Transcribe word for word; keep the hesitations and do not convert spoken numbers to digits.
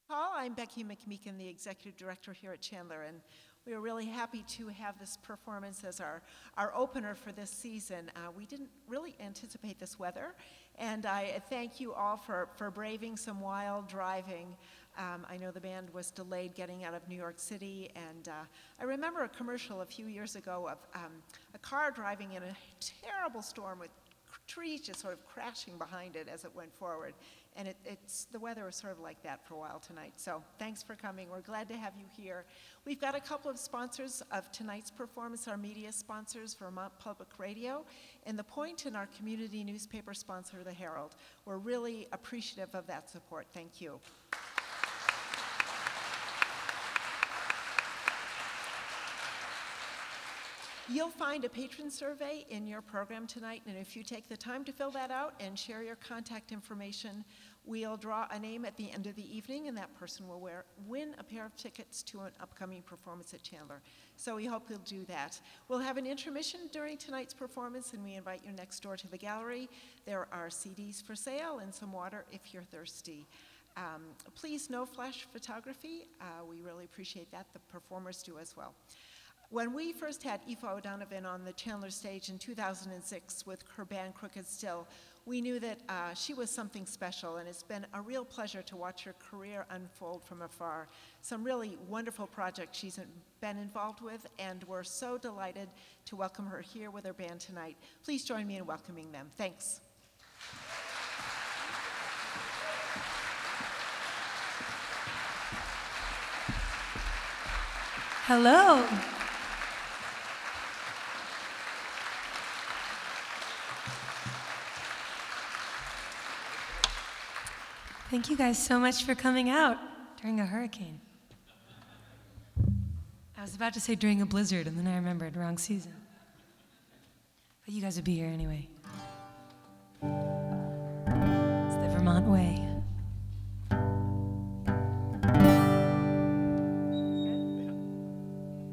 Paul. I'm Becky McMeekin, the Executive Director here at Chandler, and we are really happy to have this performance as our, our opener for this season. Uh, we didn't really anticipate this weather, and I thank you all for, for braving some wild driving. Um, I know the band was delayed getting out of New York City, and uh, I remember a commercial a few years ago of um, a car driving in a terrible storm with trees just sort of crashing behind it as it went forward. And it, it's the weather was sort of like that for a while tonight. So thanks for coming. We're glad to have you here. We've got a couple of sponsors of tonight's performance, our media sponsors, Vermont Public Radio, and The Point, and our community newspaper sponsor, The Herald. We're really appreciative of that support. Thank you. You'll find a patron survey in your program tonight, and if you take the time to fill that out and share your contact information, we'll draw a name at the end of the evening, and that person will wear, win a pair of tickets to an upcoming performance at Chandler. So we hope you'll do that. We'll have an intermission during tonight's performance, and we invite you next door to the gallery. There are C Ds for sale and some water if you're thirsty. Um, please, no flash photography. Uh, we really appreciate that. The performers do as well. When we first had Aoife O'Donovan on the Chandler stage in two thousand six with her band Crooked Still, we knew that uh, she was something special, and it's been a real pleasure to watch her career unfold from afar. Some really wonderful projects she's been involved with, and we're so delighted to welcome her here with her band tonight. Please join me in welcoming them. Thanks. Hello. Thank you guys so much for coming out during a hurricane. I was about to say during a blizzard, and then I remembered, wrong season. But you guys would be here anyway. It's the Vermont way.